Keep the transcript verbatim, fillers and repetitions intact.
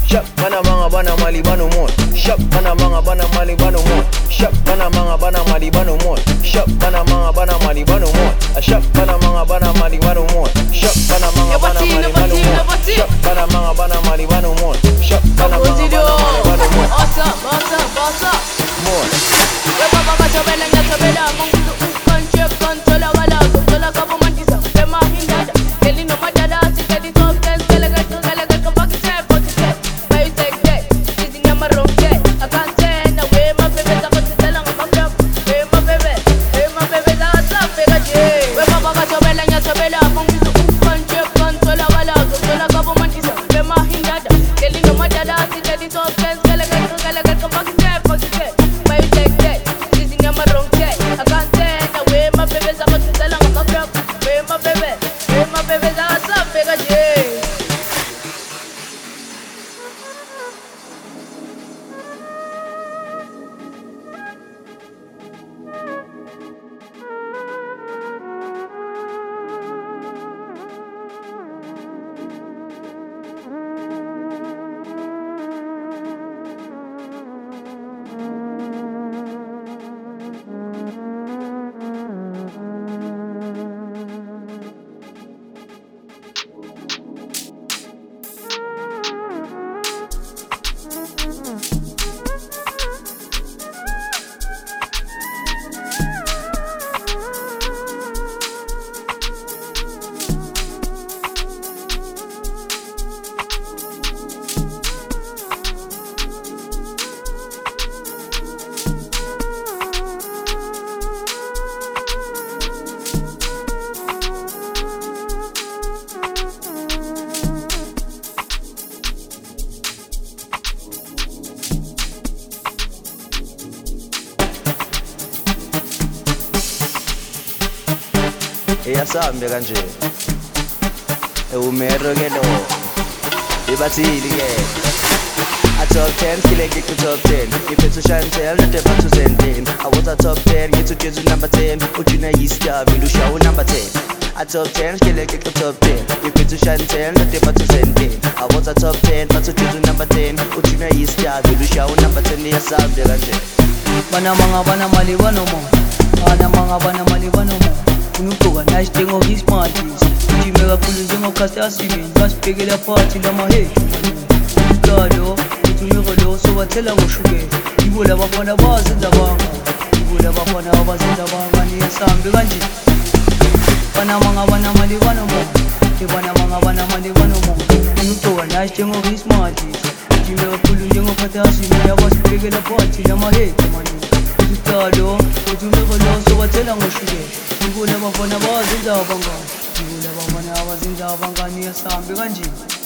Shop bana manga bana mali bano mon. Shop bana manga bana mali bano mon. Shop bana manga bana mali bano mon. Shop bana manga bana mali bano mon. A shop bana manga bana mali bano mon. Shop bana manga bana mali bano mon. Shop bana manga bana mali bano mon. Shop bana manga bana mali bano mon. Awesome, awesome, awesome. Mon. We baba kacha bela nyata bela mungu ukonche controla wala controla kabo mandisa tema hindada keli no madada si kedi top ten kele gato kele gato paki se poti se bayu tek tek sisi nyama ronke akante na we ma bebe za kote tela ngama krap we ma bebe we ma bebe za sa pega je we baba kacha bela nyata bela mungu ukonche controla wala controla kabo mandisa tema hindada keli no madada si kedi top ten kele gato kele gato paki se poti se bayu tek tek sisi nyama ronke akante na we ma bebe za kote tela ngama krap we ma bebe we ma bebe za sa pega je. Eyasambe kanje ewumero ke lo ibathili ke a top ten kile ke ku top ten iphethu shantel no te bathu senten I was a top ten get to get to number ten ujina yista bilusha number ten a top ten kile ke ku top ten iphethu shantel no te bathu senten I was a top ten bathu get to number ten ujina yista bilusha number ten eyasambe kanje bana manga bana mali bano mo bana manga bana mali bano mo unukuga nice thing of his parties jimega kuluze ngo kasta sibe basipekela party lama hey kalo utunyoko lo so batela ngoshuke ibola bafana bazenza banga ibola bafana bazenza banga ni yasambe kanje bana manga bana mali bano mo ke bana manga bana mali bano mo unukuga nice thing of his parties jimega kuluze ngo kasta sibe basipekela party lama hey kalo utunyoko lo so batela ngoshuke Ibula bafana bazinza banga Ibula bafana bazinza banga ni yasambe kanje